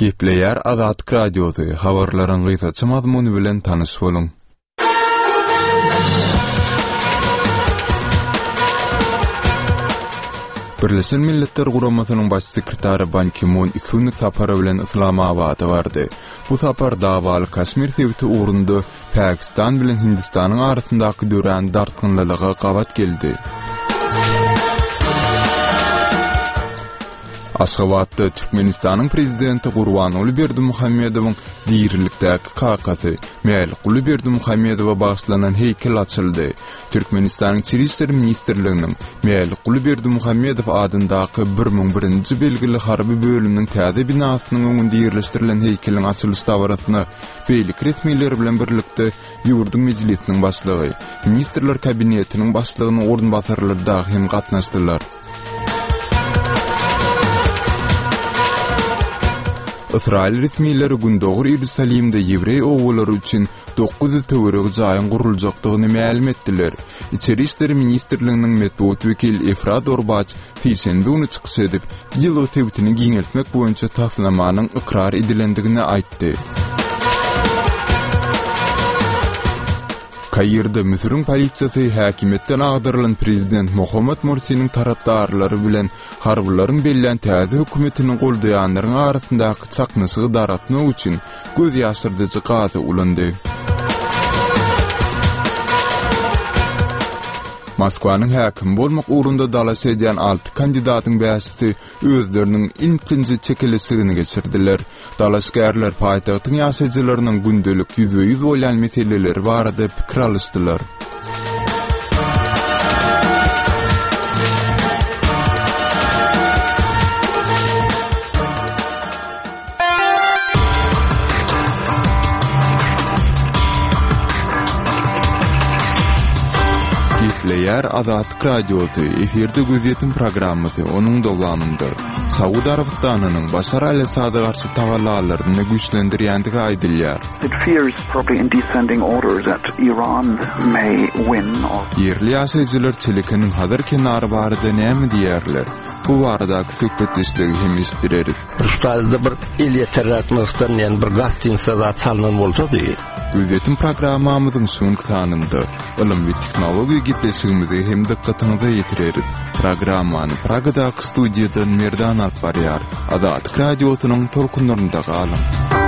Gepleýär Azatlyk Radiosu habarlaryň gysaça mazmuny bilen tanış boluň. Birleşen Milletler Guramasynyň baş sekretary Ban Ki-moon 2 günlük sapary bilen Islamabada bardy. Bu sapar dawaly Kaşmir sebäti ugrunda Pakistan bilen Hindistanyň arasyndaky dören dartgynlylyga gabat geldi. Aşgabatda Türkmenistanyň prezidenti Gurbanuly Berdimuhammedowyň diýerlikdäki kakasy Mälik Berdimuhammedowa bagyşlanan heýkel açyldy. Türkmenistanyň Içeri işler ministrliginiň Mälik Berdimuhammedow adyndaky 1001-nji belgili harby bölüminiň täze binasynyň öňünde ýerleşdirilen heýkeliň açylyş dawratyna beýlik resmiler bilen birlikde ýurdum mejlisiniň başlygy, ministrler kabinetiniň başlygynyň orunbasarlary da hem gatnaşdylar. İsrail resmileri gündoğur Ýerusalimde Ýewrey oğulları üçin 9 töwerek jaýyň guruljakdygyny ma'lum etdiler. İçeri işleri ministrliginiň medeniýet wekili Efrat Orbaç Fiýsenbe günü çykyş edip, ýyl sebätini giňeltmek boýunça taslamanyň ikrar edilendigini aýtdy. Kaýyrda Misiriň polisiýasy häkimetden agdarylan prezident Mohamed Morsi'niň tarapdarlary bilen harbylaryň bellilen täze hökümetiniň goldaýanlaryň arasyndaky çaknysy daratmak üçin göz ýaşyrdyjy gazy ulandy. Moskwanyň häkim bolmak ugrunda dalaş edýän 6 kandidatyň bäşisi özleriniň ilkinji çekilişini geçirdiler. Dalaşgärler paýtagtyň ýaşaýjylarynyň gündelik ýüzbe-ýüz bolan meseleleri barada pikir alışdylar. Gepleýär Azatlyk Radiosu eferde gözýetim programmasy onuň dowamında Saudi Arabistanynyň Başar al-Asadyga garşy tawallalaryny güýçlendirýändigi aýdylýar. It fears probably in descending orders that Iran may win. Yerli ýaşaýjylar çelikiniň hazır kenary barada näme diýerler? Bu baradaky söhbetleşigi hem istireriz. Rustalda bir el ýeterräkmekden ýani bir gastinsa da çalnan bolsa-da. Gözýetim programmamyzyň soňky sanynda ilim we teknologiýa gepleşigimizi hem dikkatiňize ýetireriz. Programmany Pragadaky studiýadan Merdan alyp barýar. Azatlyk Radiosynyň tolkunlarynda galyň.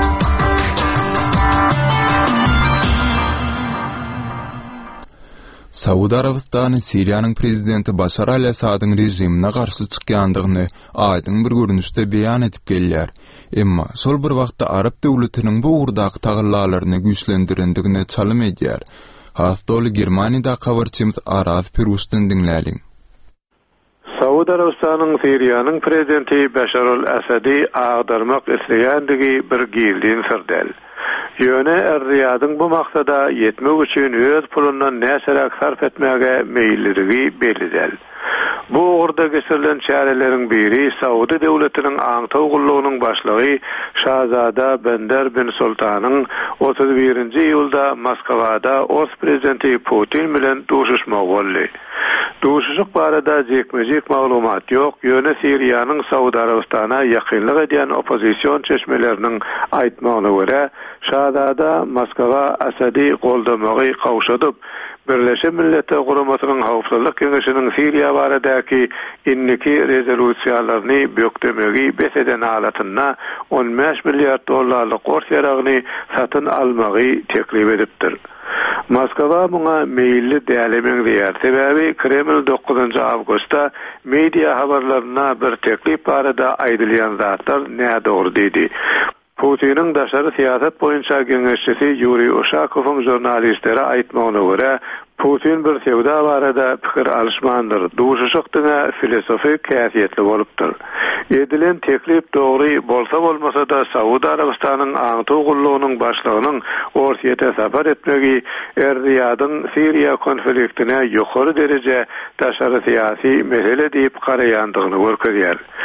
Saudi Arabistany Siriýanyň prezidenti Başar al-Asadyň rejimine garşy çykýandygyny aýdyň bir görünüşde beýan edip gelýär. Emma şol bir wagtda Arab döwletiniň bu urdaky tagallalaryny güýçlendirendigine çalym edýär. Hastol Germaniýada habarçymyz Araz Pirusdan dinläliň. Saudi Arabistanyň Siriýanyň prezidenti Başar al-Asady agdarmak isleýändigi bir gildiň sirdel. Ýöne Riýadyň bu maksada ýetmek üçin öz pulundan näçerek sarf etmäge meýilligi bellidir. Bu orada geçirilen çäreleriň biri Saudi döwletiniň aňtaw gullugynyň başlygy Şahzada Bender bin Sultanyň 31-nji ýylda Moskwada os prezidenti Putin bilen duşuşmak boldy. Duşuşyk barada jekmejek maglumat ýok. Ýöne Siriýanyň Saudi Arabistana ýakynlyk edýän opozisiýon çeşmeleriniň aýtmagyna görä, Şahzada Moskwa Asady goldamagy kawşadyp, Birleşen Milletler Guramasynyň Hawpsuzlyk Keňeşiniň Siriýa baradaky inniki rezolýusiýalaryny bökdemegi beseden alatyna 15 milliard dollarlyk gors ýaragyny satyn almagy teklip edipdir. Moskwa buna meýilli dälemeň diýär. Sebäbi Kreml 9 awgustda media habarlaryna bir teklip barada aýdylýan zatlar nädogry diýdi. Putin'in daşary siýasat boýunça geňeşçisi Yuri Ushakowyň jurnalistlere aýtmagyna görä, Putin bir sevda barada pikir alışmandyr. Duşuşykdyna filosofik käsiýetli bolupdyr. Edilen teklip dogry bolsa bolmasa da Saudi Arabistanyň aňtaw gullugynyň başlygynyň orsiýete sapar etmegi Riýadyň Siriýa konfliktine ýokary derece daşary syýasy mesele diýip garaýandygyny görkezýär.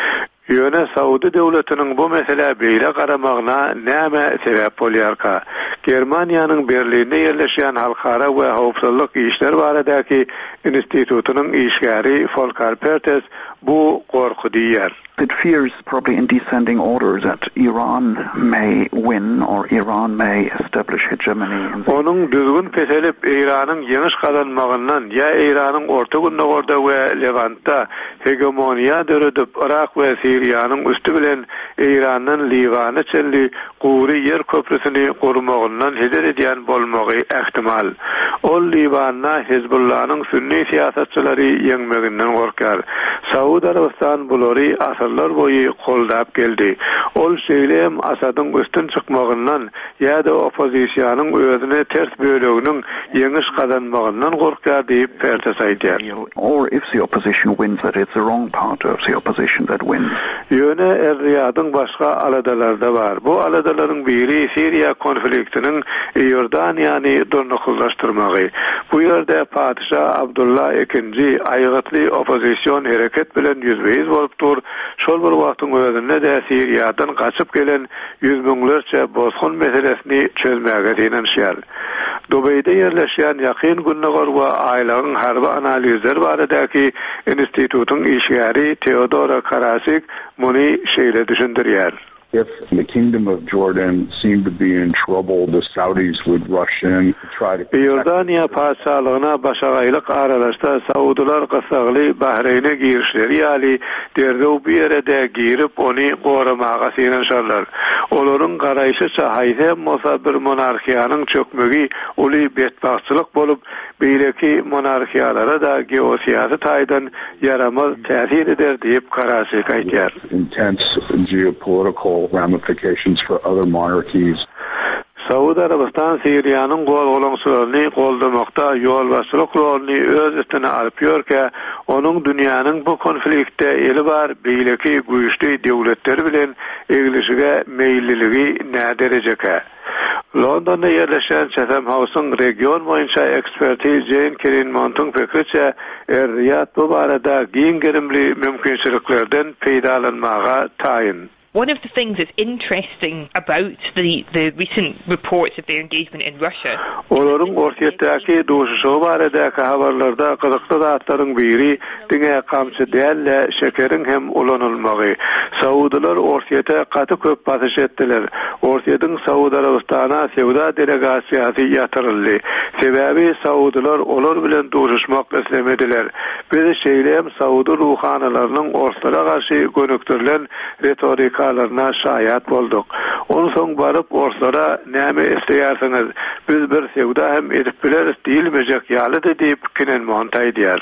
Ýöne Saudi döwletiniň bu mesele beýle garamagyna näme sebäp bolýarka? Germaniýanyň Berlinde ýerleşýän Halkara we Howpsuzlyk işler baradaky institutunyň işgäri Volker Perthes bu gorky diýer. It fears probably in descending order that Iran may win or Iran may establish hegemony. Onun düzgün peselip İran'ın yeňiş kazanmagyndan ya İran'ın Orta Günnegorda we Levantda hegemoniýa döredip Irak we Siriýanyň üstü bilen İran'dan Livany çelli Guri yer köprüsini gurmagyndan heder edýän bolmagy ähtimal. Ol Livanna Hizbullah'nyň sünni siýasatçylary ýeňmeginden gorkar. Saudi Arabistan bulary asarlar boyu koldap geldi. Ol şeýlem Asadyň üstün çykmagyndan ýa-da opozisiýanyň özüne ters böleginiň ýeňiş kazanmagyndan gorkar diýip Perthes aýdýar. Or if the opposition wins, that it's the wrong part of the opposition that wins. Ýöne Riýadyň başga aladalarda bar. Bu aladalaryň biri Siriýa konfliktiniň Ýordaniýany durnaklaşdyrmagy. Bu ýerde Padşah Abdullah II aýgatly opozisiýon hereket bilen ýüzbeýiz bolup dur. Şol bir wagtyň özünde de Siriýadan gaçyp gelen ýüz miňlerçe bozgun meselesini çözmäge diýenşýär. Dubayda ýerleşýän Ýakyn Günnegor we aýlagyň harby analizler baradaky institutunyň işgäri Theodora Karasik muny şeýle düşündirýär. If the Kingdom of Jordan seemed to be in trouble, the Saudis would rush in to try to... Ýordaniýa paşalygyna başagaýlyk aralaşda Saudylar gysagly Bahreýne girişleri ýaly derdew bir ýerde girip ony goramaga seýenşärler. Olaryň garaýşyça haýsem bolsa bir monarxiýanyň çökmegi uly betbaççylyk bolup, beýleki monarxiýalara da geosiýasy taýdan yaramaz täsir eder diýip Karasik aýdýar. Intense geopolitical ramifications for other monarchies. Saudi Arabistan Siriýanyň golgolaňçylaryny goldamakda ýolbaşçylyk roluny öz üstüne alyp ýörke, onuň dünýäniň bu konfliktde eli bar beýleki güýçli döwletler bilen egilişige meýilliligi nädereceke. Londonda ýerleşen Chatham House'un region boýunça eksperti Jane Kerinmont'un fikriçe Riýad bu barada giň gerimli mümkinçiliklerden peýdalanmaga taýyn. One of the things that's interesting about the recent reports of their engagement in Russia. Olaryň ortaýatdaky duşuşy baradaky habarlarda gyzykly zatlaryň biri diňe kamçy dälle şekeriň hem ulanylmagy. Saudylar ortaýata gaty köp basyş etdiler. Ortaýadyň Saudi Arabistana sewda delegasiýasy ýatyryldy. Sebäbi Saudylar olar bilen duşuşmak islemediler. Biz şeýlem Saudi ruhanalarynyň ortalara garşy gönüktirilen retorikalarına şaýat bolduk. Onu soň baryp ortalara näme isleýärsiňiz? Biz bir sewda hem edip bileris diýilmejek ýalydy diýip Kerinmont aýdýar.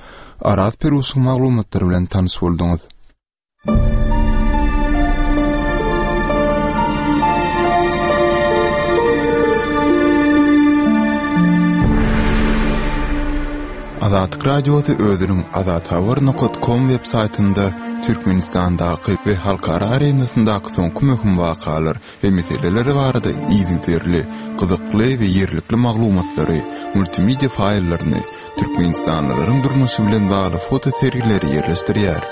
Arat Perusyň maglumatlary bilen tanys bolduňyz. Azatlyk radiosu özüniň azathabar.com web saytynda Türkmenistandaky we halkara arenasyndaky soňky möhüm wakalar we meseleler barada ýygyderli, gyzykly we ýerlikli maglumatlary, multimedia faýllaryny, Türkmenistanlylaryň durmuşy bilen bagly foto serileri ýerleşdirýär.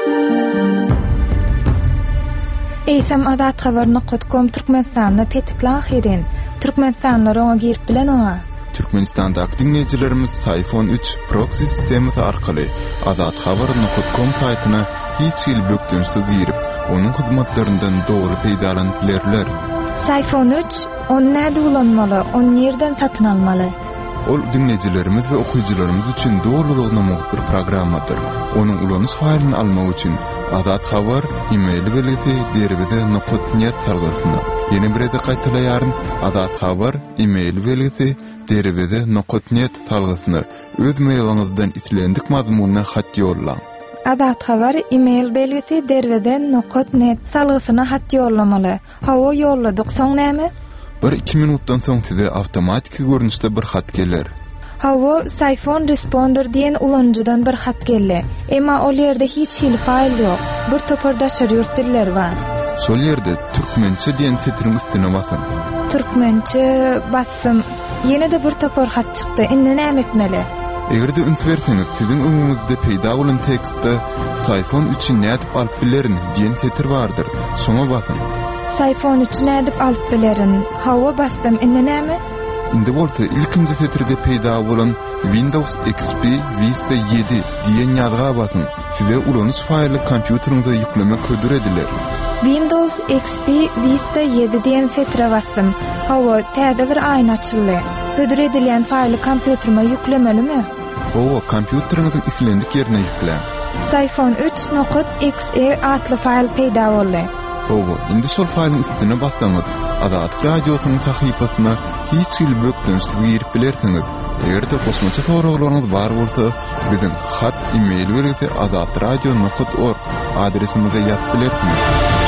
Eýsem azathabar.com Türkmenistanda petikli ahirin. Türkmenistanlylar oňa girip bilen oňa. Türkmenistan'da dinleyijilerimiz iPhone 3 proxy sistemisi arkaly azathabar.com saytyna hiç ýyl bökdümsiz girip, onuň hyzmatlaryndan dogry peýdalanyp bilerler. iPhone 3 onu näde ulanmaly, onu nerden satyn almaly? Ol dinleyijilerimiz we okuyjylarymyz üçin dogrulygyna muhtar programmadyr. Onuň ulanyş faýlyny almak üçin Azat Habar e-mail belgisi derbize.net sargysyna. Ýene bir ede gaýtalaýaryn Azat Habar e-mail belgisi derbize.net sargysyna öz mailyňyzdan islendik mazmunyna hat ýollaň. Azat Habar e-mail belgisi derbize.net sargysyna hat ýollamaly. Hawa ýolladyk soň näme? 1-2 minutdan soň size awtomatik görnüşde bir hat geler. Hawa iPhone Responder diýen ulanjydan bir hat geldi. Emma ol ýerde hiç hil faýl ýok. Bir topardaşar ýurtdiller bar. Şol ýerde türkmençe diýen setriň üstüne basam. Türkmençe bassam. Ýene de bir topar hat çykdy. Indi näme etmeli? Egerde üns berseňiz, sizin öňüňizde peýda bolan tekstde sayfon üçin nädip alyp bilerin diýen setir bardyr. Soňa basyň. Sayfon üçin nädip alyp bilerin. Hawa bassam indi näme? Indi bolsa ilkinji setirde peýda bolan Windows XP Vista 7 diýen ýazga basyň. Size ulanys faýly kompýuteriňize ýüklemek hödür ediler. Windows XP Vista 7 diýen setire bassam. Hawa täze bir aýna açyldy. Hödür edilen faýly kompýuterime ýüklemelimi? O, kompýuteriňiziň islendik ýerine ýüklen. Sayfon 3.exe adly faýl peýda boldy. Ogo, indi şol faýlyň üstüne bassaňyz, Azat radiosynyň sahypasyna hiç ilbökdensiz girip bilersiňiz. Egerde kosmaça soraglaryňyz bar bolsa, biziň hat, e-mail berse azatradio.org adresimize ýazyp bilersiňiz.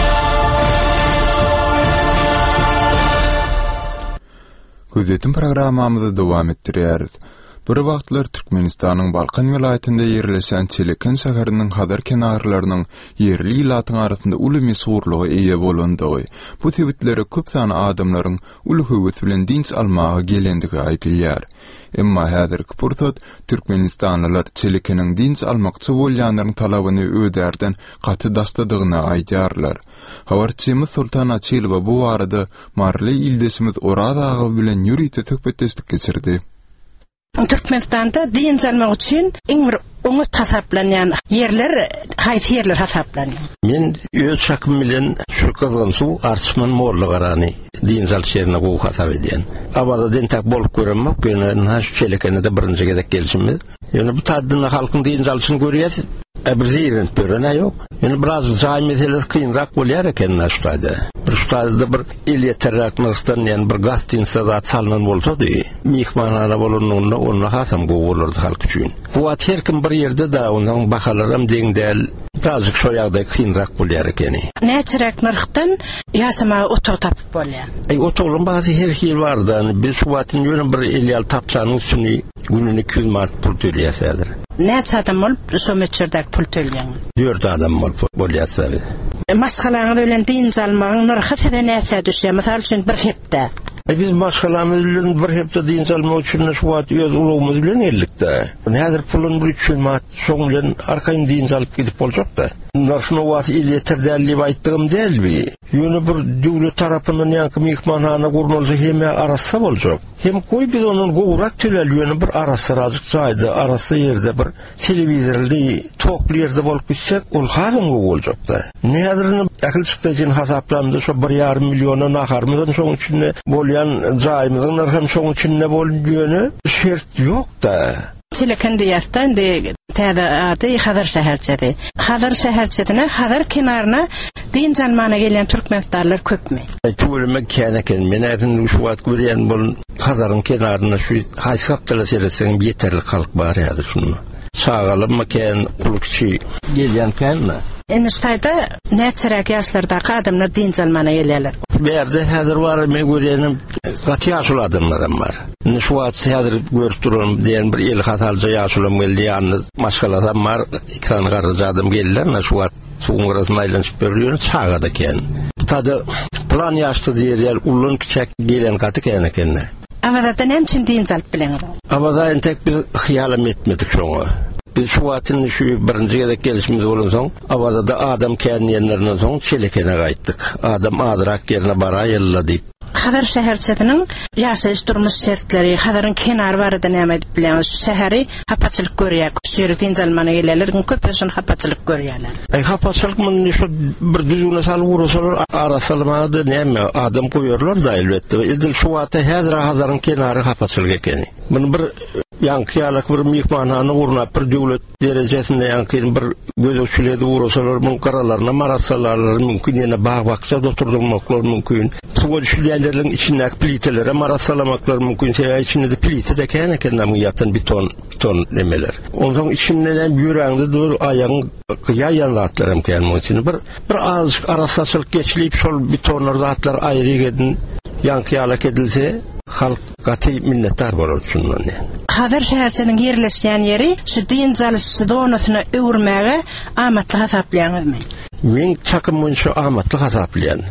Gözetim programmamyzy dowam etdirýäris. Bir wagtlar Türkmenistanyň Balkan welaýatynda ýerleşen Çeleken şäheriniň hadar kenarlarynyň yerli ilatyň arasynda uly meşhurlygy eýe bolandy. Bu sebäplere köp sany adamlaryň uly höwet bilen dinç almagy gelendigi aýdylýar. Emma häzirki pursat Türkmenistanlylar Çelekeniň dinç almakçy bolýanlaryň talabyny öderden gaty dastadygyna aýdýarlar. Habarçymyz Sultan Açylova bu arada marly ildeşimiz Oraz ağa bilen ýürüýte söhbetleşdik geçirdi. Türkmenistan'da din almak için en bir onu tasaplanyan yerler, haýsy yerler tasaplanyan. Men öz şakym bilen şu kızgın su arçman morlu garany din alşerine gowy hasap edýän. Abada dentak bolup görünmek, gönüň Çelekene de birinji gedek gelişimiz. Ýöne bu tadyny halkyň din alşyny görýäs. Bir zirin pörene yok. Yani biraz jaý meselesi kıyınrak bolýar eken aştaýda. Bir ştaýda bir il ýeterräknykdan yani bir gastinsa zat salynan bolsa-dy, mihmanhana bolanyny onda hasam gowy bolardy halk üçin. Bu herkim bir ýerde de onuň bahalarym deňdel birazcık şoýagda kıyınrak bolýar ekeni. Näçeräknykdan ýasama oto tapyp bolýar. Otogyň bazy her ýyl bardy. Bir suwatyň ýöne bir ýyl tapsanyň üçin gününe 200 manat pul töleýärdir. Näçe adam bolup şo meçerdäki pul töleýän? 4 adam bolup bolýar. Maskalaňyz bilen din almagyň narxy da näçe düşýär? Mysal üçin bir hepde. Biz maskalamyz bilen bir hepde din almak üçin suwat öz ulugymyz bilen ellikde. Häzir pulun 300 manat soň bilen arkaýyn din alyp gidip boljak-da. Narxyny wagt il ýeterdäli aýtdygym dälbi. Ýöne bir döwlet tarapyndan ýanky mehmanhana gurnulsa hem arasa boljak. Hem koy biz onun gowrak tölelýäni bir arasa razyk jaýda, arasa ýerde bir telewizorly, tokly ýerde bolup gitsek, ol hazym boljak-da. Näzirni akylçykdaýyn hasaplandy, şo 1,5 milliona naharmyzdan şoň içinde bolýan jaýymyzyň narxy şoň içinde bolýany şert ýok-da. Çelekende ýatdan de täze aty Hadar şäherçedi. Hadar şäherçedine Hadar kenaryna din janmana gelen türkmenstanlar köpmi? Töwelme keneken men ärin şu wagt görýän bol Hadarın kenaryna şu haýsapdyla sereseň ýeterli halk bar ýa-da şunu. Sağalyp meken kulukçy gelýän kenna. Eniştaýda näçerek ýaşlarda adamlar din janmana gelýärler. Berde häzir bar men görýänim gaty ýaşly adamlarym bar. Şu wagt häzir görüp durum diýen bir el hatalja ýaşlym geldi ýalnız maşgaladam bar, ikran garjadym geldiler, şu wagt soňrasyna aýlanyp berýär çağada ken. Tady plan ýaşdy diýerler, ulun kiçek gelen gaty kenekenne. Abada näçe din alyp bilen? Abada entek bir hyýalym etmedik şoňa. Biz şu wagtyň şu birinji gedek gelişimiz bolan soň, abada da adam kenýänlerine soň Çelekene gaýtdyk. Adam adrak ýerine baraýylla diýip. Hadar şäherçediniň ýaşaýyş durmuş şertleri, Hadaryň kenary barada näme edip bilen, şu şäheri hapaçylyk görýär. Şeýle jalmana gelýärler, köpüsini hapaçylyk görýärler. Hapaçylyk men şu bir düzüne salyp urasalar, arasalmady näme adam goýarlar da elbetde. Edil şu wagtda häzir Hadaryň kenary hapaçylyk ekeni. Men bir ýankyýalyk bir mehmanhana gurnap bir döwlet derejesinde ýanky bir gözükçülerde urasalar, men karalaryna marasalar mümkin, ýene baý-bakça oturdurmaklar mümkin. Suwa düşýänleriň içindäki plitelere marasalamaklar mümkin. Şeýle içinde de plite de kenekenden ýatan beton nemeler. Ondan içinden ýüreğinde dur aýagyň ýaýanlatlarym kelmek için bir az arasaçylyk geçilip şol betonlar zatlar aýry gedin ýankyýalyk edilse halk gaty minnetdar bolar şundan. Hadar şäherçiniň ýerleşýän ýeri şu din jalyşy donasyna öwürmäge amatly hasaplanýar. Men çakym şu amatly hasaplanýar.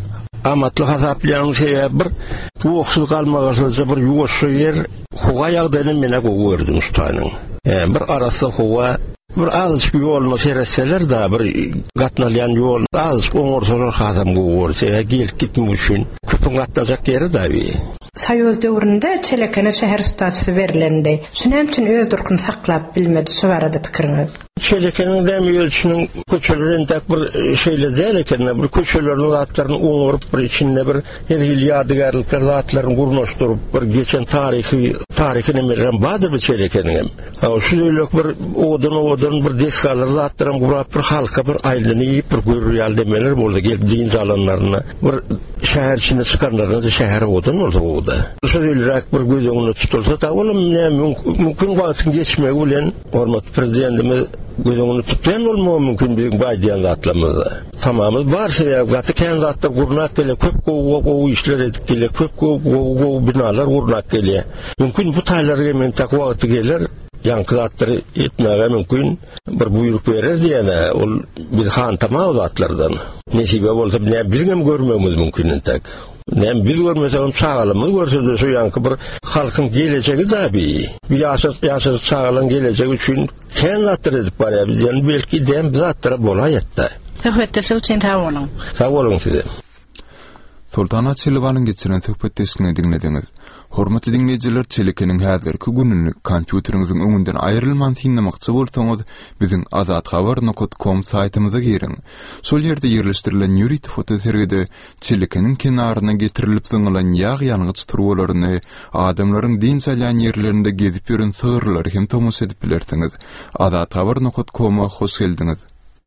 amatly hasaplayan sebäp bir oqsuluk almagasysa bir ýoşy yer howa ýagdaýyny mene gördüm ustanyň. Bir arasy howa bir azıcık ýoluna sereseler da bir gatnalyan ýol azıcık oňorsalar hasam görse gelip gitmek üçin köpüň gatnajak ýeri da bi. Saýoz döwründe Çelekene şäher statusy berilendi. Şunem üçin öz durkun saklap bilmedi şu barada pikiriňiz. Çelekenin demi ölçünün köçelerin tak bir şeyle değil ekene bir köçelerin zatlarını oňurup bir içinde bir her ýadygarlyklar zatlaryny gurnaşdyryp bir geçen tarihini meren badyr bir çelekenin. Ha şuýluk bir odan bir deskalar zatlaryny gurap bir halka bir aýlanyp bir görýär demeler boldy gelip diň zalanlaryna bir şäher içinde çykanlaryny şäher odan boldy. Şuýluk bir gözüňi tutulsa da olam mümkin wagtyň geçmegi bilen hormat prezidentimiz gözüňi tutýan bolmagy mümkin bir baýdan zatlamyzy. Tamamy bar sebäpgaty kendratda gurnak gele köp gow işler edip gele köp gow binalar gurnak gele. Mümkin bu taýlarga men tak wagty geler ýankylatyry etmäge mümkin bir buyruk berer diýene ol bir han tamam zatlardan. Nesibe bolsa bilgem görmegimiz mümkin tak. Nem biz görmesem çağalımız görse şu yankı bir halkın geleceği da bir yaşas çağalın geleceği üçün kendratır edip var ya bizden belki dem zatlara bolayetta. Höhwetde söwçin tawolun. Tawolun size. Sultana Çelibanyň geçiren söhbetdeşigini dinlediňiz. Hormatly dinleyijiler, Çelekeniň häzirki gününi kompýuteriňiziň öňünden aýrylman dinlemekçi bolsaňyz, biziň azathabar.com saýtymyza girin. Şol ýerde ýerleşdirilen ýürüýti fotosergide Çelekeniň kenaryna getirilip zyňylan ýag ýalňyç turbalaryny, adamlaryň din salýan ýerlerinde gezip ýören sığırlary hem tomus edip bilersiňiz. Azathabar.com'a hoş geldiňiz.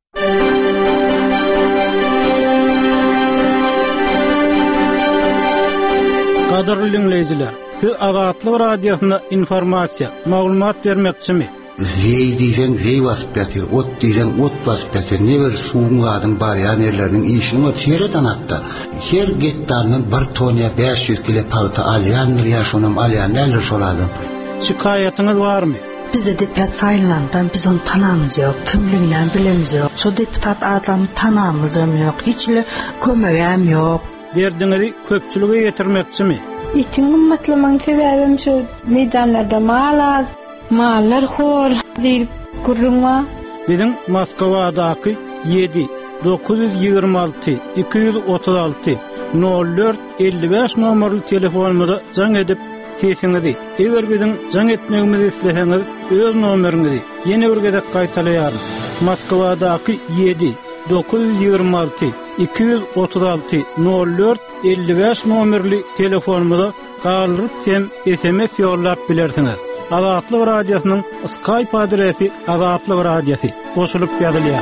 Qadarly dinleyijiler, siz Azatlyk radiosyna informasiýa, maglumat bermekçimi? Zey diýsen zey wasyp ýatyr, ot diýsen ot wasyp ýatyr. Neber suwunladyň barýan ýerleriniň işini çeýreden atda. Her getdarnyň bir toniýa 500 kilo palta alýandyr, ýaşonam alýan näler şolady. Şikaýatyňyz barmy? Bizde deputat saýlandan biz onu tanamyz ýok, kimliginden bilemiz ýok. Şo deputat adamy tanamyz ýok, hiçle kömegem ýok. Derdiňizi köpçülüge ýetirmekçimi? Itiň gymmatlymaň sebäbim şu meýdanlarda mallar hor diýip gurrunma. Biziň Moskwadaky 7 926 236 04 55 nomerli telefonumyza jaň edip sesiňizi, eger biziň jaň etmegimizi isleseňiz, öz nomeriňizi ýene bir gezek gaýtalaýarys. Moskwadaky 7 926 236 04 55 nomerli telefonumyza galyp hem SMS ýollap bilersiňiz. Azatlyk radiosynyň Skype adresi Azatlyk radiosy goşulyp ýazylýar.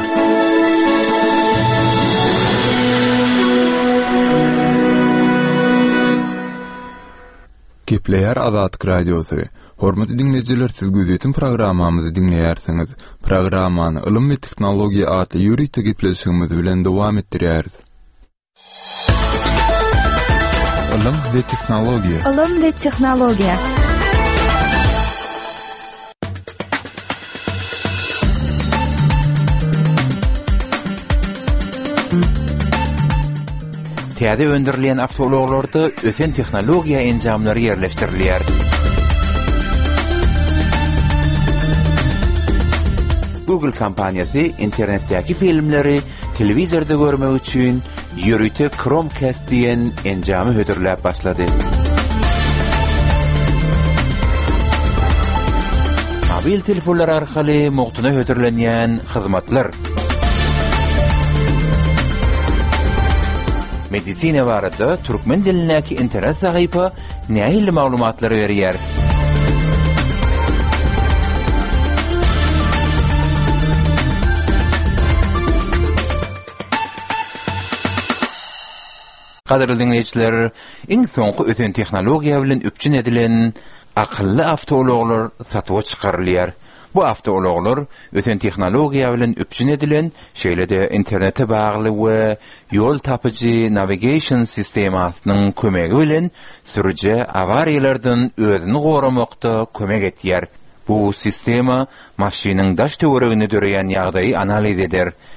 Gepleýär Azatlyk radiosy. Hormatly dinleyijiler, siz gözetim programmamyzy dinleýärsiňiz. Programmany Ilm we Teknologiýa adly ýürüýte gepleşigimiz bilen dowam etdirýäris. Ilm we Teknologiýa. Ilm we Teknologiýa. Täze öndürilen awtologlarda öten tehnologiýa enjamlary ýerleşdirilýär. Google kampaniýasy internetdäki filmleri telewizorda görmek üçin ýürüýte Chromecast diýen enjamy hödürläp başlady. Mobil telefonlar arkaly mugtyna hödürlenýän hyzmatlar. Medisina barada türkmen dilindäki internet sahypa nähili maglumatlary berýär. Qadarly dinleyijiler, iň soňky öten tehnologiýa bilen üpçün edilen akylly awtologlar satýa çykarylýar. Bu awtologlar öten tehnologiýa bilen üpçün edilen şeýlede internete bagly we ýol tapyjy navigation sistemasynyň kömegi bilen sürüje awariýalardan özüni goramakda kömek etýär. Bu sistema maşynyň daş töweregini döreýän ýagdaýy analiz eder.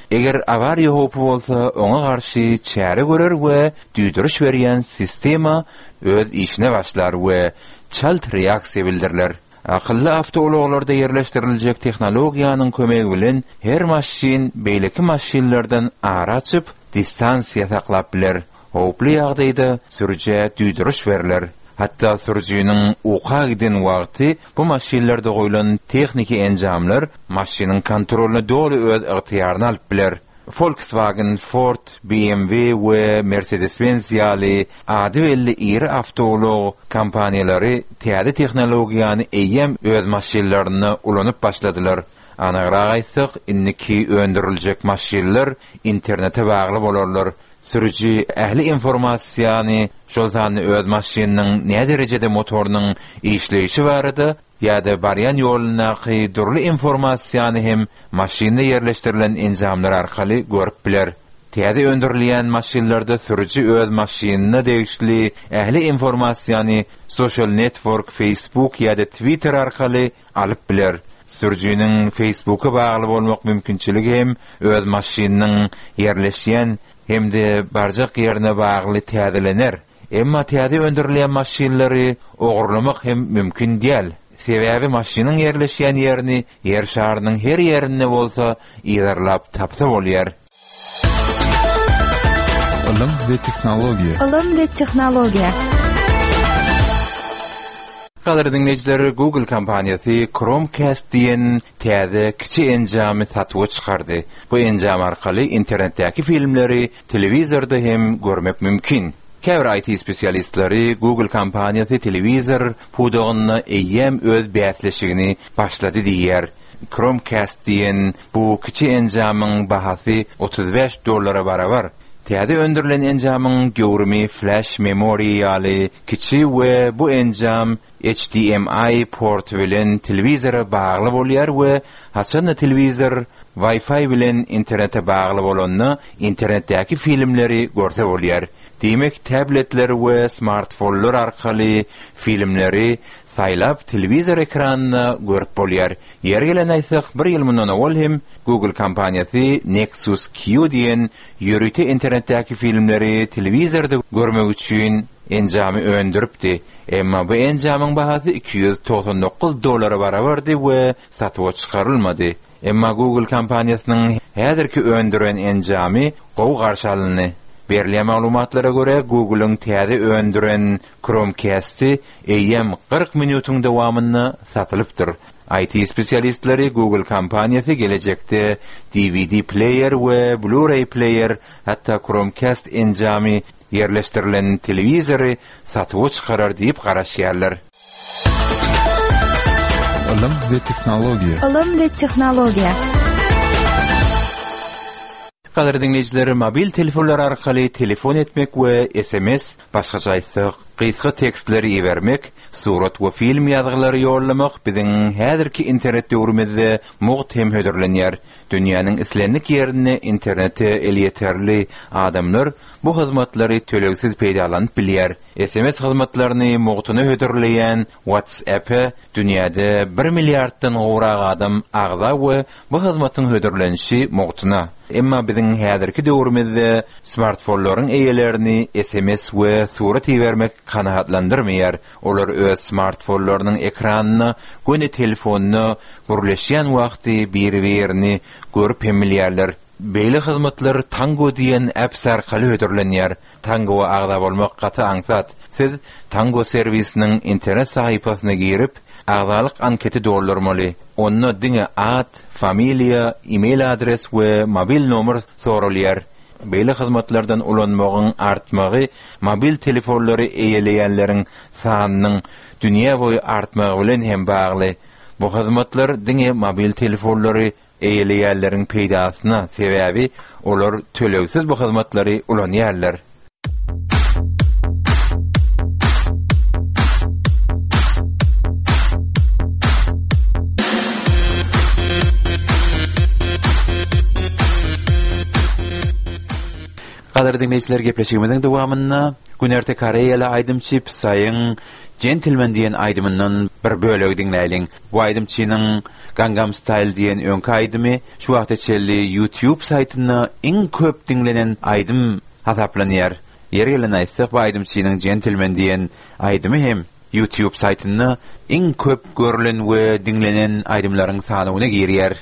Eger avariya hopu bolsa, ona karşı çare görer we düýdürüş berýän sistema öz işine başlar we çalt reaksiýa bildirirler. Akıllı avtoologlarda yerleştirilecek teknologiýanyň kömegi bilen her maşin beýleki maşinlerden ara açyp distansiýa saklap biler. Hoply ýagdaýda sürüje düýdürüş berler. Hatta sürüjüniň uqa giden wagty bu maşinlerde goýulan texniki enjamlar maşiniň kontrolüne dolu öz ygtyýaryny alyp biler. Volkswagen, Ford, BMW we Mercedes-Benz ýaly ady belli iri avtoolog kompaniýalary täze tehnologiýany eýem öz maşinlaryna ulanyp başladylar. Anagraga aýtsak, inniki öndüriljek maşinler internete bagly bolarlar. Sürücü ähli informasiýany şol zany öz maşininiň ne derejede motorunyň işleýişi barada ýa-da barýan ýolunaky durly informasiýany hem maşinne yerleşdirilen enjamlar arkaly görüp biler. Täze öndürilýän maşinlerde sürücü öz maşinine degişli ähli informasiýany social network, Facebook ýa-da Twitter arkaly alyp biler. Sürücüniň Facebook'a bagly bolmak mümkinçiligi hem öz maşininiň yerleşýän hemde barjak ýerine bagly täzelener. Emma täze öndürilýän maşinleri ogurlamak hem mümkin däl. Sebäbi maşiniň yerleşýän ýerini ýer şarynyň her ýerinde bolsa ýerlap tapsa bolýar. Ilim we teknologiýa. Ilim we teknologiýa. Galeri dinleyijileri, Google kompaniýasy Chromecast diýen täze kiçi enjamy satýa çykardy. Bu enjam arkaly internetdäki filmleri telewizorda hem görmek mümkin. Käbir IT spesialistleri Google kompaniýasy telewizor pudogyna eýem öz bätleşigini başlady diýer. Chromecast diýen bu kiçi enjamyň bahasy $35 barabar. Täze öndürilen enjamyň göwrümi flash memory ýaly kiçi we bu enjam HDMI port bilen telewizora bagly bolýar we haçan telewizor Wi-Fi bilen internete bagly bolanyny internetdäki filmleri görse bolýar. Demek tabletler we smartfonlar arkaly filmleri saýlap telewizor ekranyna görüp bolýar. Ýergelen aýtsak, bir ýyl mundan awal hem Google kompaniýasy Nexus Q diýen ýörüte internetdäki filmleri telewizorda görmek üçin enjamy öndüripdi. Emma bu enjamyň bahasy $299 barabardy we satyp çykarylmady. Emma Google kompaniýasynyň häzirki öndüren enjamy gowy garşy alyndy. Berilýän maglumatlara görä Google'ın täze öndüren Chromecast'i eýem 40 minutyň dowamyna satylypdyr. IT spesialistleri Google kompaniýasy gelecekde DVD player we Blu-ray player hatta Chromecast enjamy yerleşdirilen telewizory satyp çykarar diýip garaşýarlar. Ilim we teknologiýa. Ilim we teknologiýa. Galeri dinleyijileri, mobil telefonlar arkaly telefon etmek we SMS, başgaça aýtsak, gysga tekstleri iwermek, surat we film ýazgylary ýollamak biziň häzirki internet döwrümizde muhtem hödürlenýär. Dünýäniň islendik ýerine internete elýeterli adamlar bu hyzmatlary tölegsiz peýdalanyp bilýär. SMS hyzmatlaryny muhtyny hödürleýän WhatsApp dünýäde 1 milliarddan gowrak adam agza we bu hyzmatyň hödürlenişi muhtyna. Emma biziň häzirki döwrümizde smartfonlaryň eýelerini SMS we surat iwermek kanaatlandyrmaýar. Olar öz smartfonlarynyň ekranyna, göni telefonuny gürleşýän wagty bir-birini görüp hemilýärler. Beýle hyzmatlar Tango diýen app arkaly hödürlenýär. Tango agda bolmak gaty aňsat. Siz Tango serwisiniň internet sahypasyna girip, agdalyk anketi doldurmaly. Onda diňe ad, familia, email adres we mobil nomer sorulýar. Beýle hyzmatlardan ulanmagyň artmagy mobil telefonlary eýeleýänleriň sanynyň dünýä boýy artmagy bilen hem bagly. Bu hyzmatlar diňe mobil telefonlary eýeleýänleriň peýdasyna sebäbi olar tölegsiz bu hyzmatlary ulanýarlar. Galeri dinleyijiler, gepleşigimiziň dowamyna Günerte Koreýaly aýdymçy Saýyň Gentleman diýen aýdymyndan bir bölegi dinläýin. Bu aýdymçynyň Gangnam Style diyen öňki aýdymy şu wagta çelli YouTube saýtyna iň köp dinlenen aýdym hasaplanýar. Ýeri gelen aýtsak, bu aýdymçynyň Gentleman diyen aýdymy hem YouTube saýtyna iň köp görülen we dinlenen aýdymlaryň sanawyna girýär.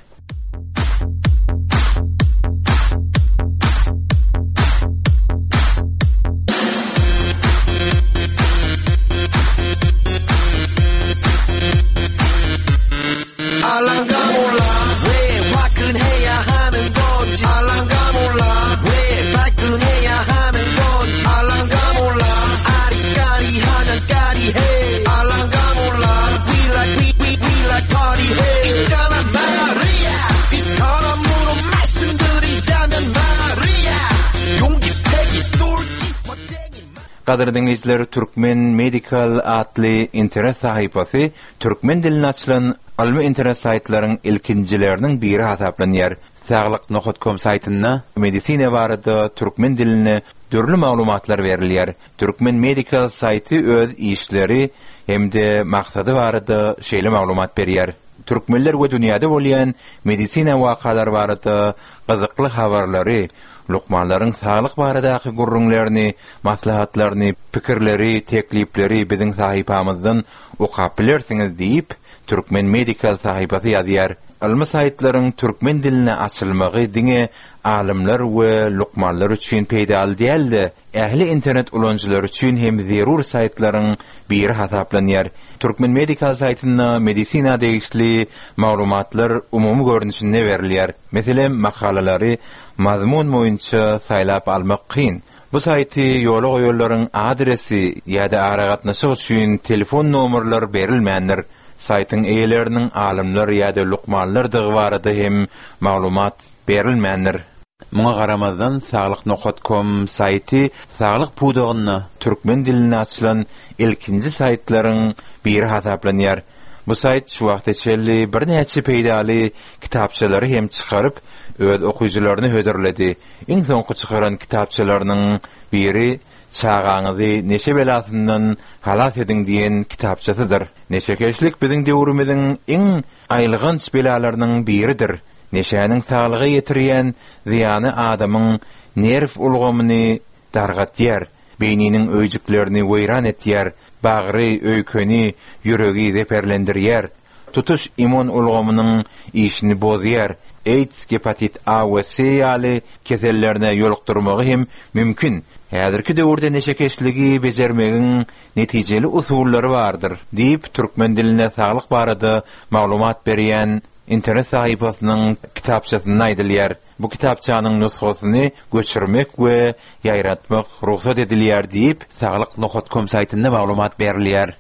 Qadir dinleyiciler, Türkmen Medical adlı internet sahipası Türkmen diline açılan almy internet saytlaryň ilkinjileriniň biri hasaplanýar. Saglyk.com saytyna medisina barada Türkmen diline dürli maglumatlar berilýär. Türkmen Medical saýty öz işleri hemde maksady barada şeýle maglumat berýär. Türkmenler we dünýäde bolýan medisina wakalary barada gyzykly habarlary, lukmanlaryň saglyk baradaky gurrunlaryny, maslahatlaryny, pikirleri, teklipleri biziň sahipamyzdan okap bilersiňiz diýip Türkmen Medical sahipasy ýazýar. Almy saytlaryň türkmen diline açylmagy diňe alimler we lukmanlar üçin peýdal däldi. Ähli internet ulanjylary üçin hem zerur saytlaryň biri hasaplanýar. Türkmen Medical saytyna medisina degişli maglumatlar umumy görnüşinde berilýär. Meselem makalalary mazmun boýunça saýlap almak kyn. Bu saýty ýola goýanlaryň adresi ýa-da aragatnaşyk üçin telefon nomerler berilmändir. Saytyň eýeleriniň alimler ýa-da lukmanlar dygy barada hem maglumat berilmändir. Muňa garamazdan saglyk.com saýty saglyk pudagyna türkmen diline açylan ilkinji saýtlaryň biri hasaplanýar. Bu saýt şu wagta çelli bir näçe peýdali kitapçalary hem çykaryp öz okuyjylaryny höderledi. Iň soňky çykaran kitapçalarynyň biri Çağaňyzy neşe belasyndan halas ediň diýen kitapçasydyr. Neşekeşlik biziň döwrümiziň iň aýlygynç belalarynyň biridir. Neşäniň saglygy ýetirýän ziýany adamyň nerv ulgamyny dargatýar, beýniniň öýjüklerini weýran etýär, bagry, öýkeni, ýüregi zeperlendirýär, tutuş immun ulgamynyň işini bozýar. AIDS, hepatit A we C ýaly kesellerine ýolukdurmagy hem mümkin. Häzirki döwürde neşekeşligi bejermegiň netijeli usullary bardyr diýip türkmen diline saglyk barada maglumat berýän internet sahipasynyň kitapçasyny aýdylýar. Bu kitapçanyň nusxasyny göçürmek we ýaýratmak ruhsat edilýär diýip saglyk.com saýtynda maglumat berilýär.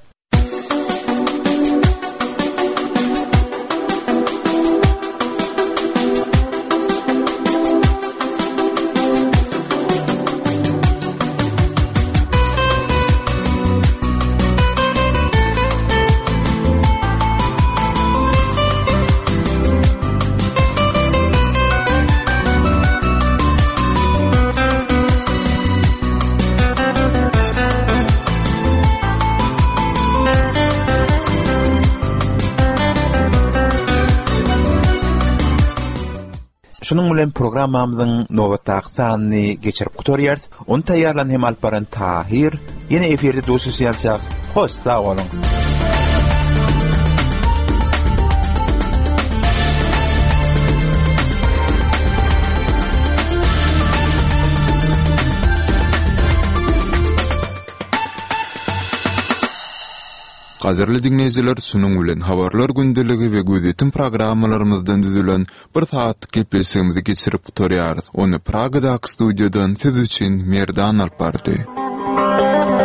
Şunun bilen programmamyzyň nowatdaky sanyny geçirip gutorýar. Onu taýýarlan hem alparan Tahir. Ýene eferde duşuşýarsak, hoş sag bolun. Qadirli dinleyijiler, sunuň bilen habarlar gündeligi we gözetim programmalarymyzdan düzülen bir saatlyk gepleşigimizi geçirip gutorýarys. Onu Pragadaky studiýadan siz üçin Merdan alp bardy.